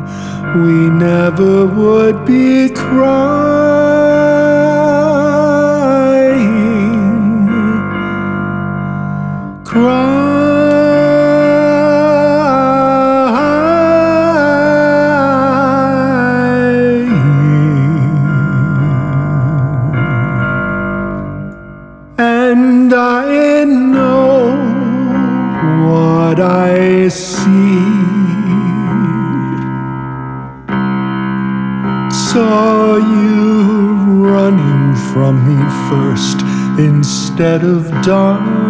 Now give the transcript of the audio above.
we never would be crying. And I know what I see. Saw you running from me first instead of dying.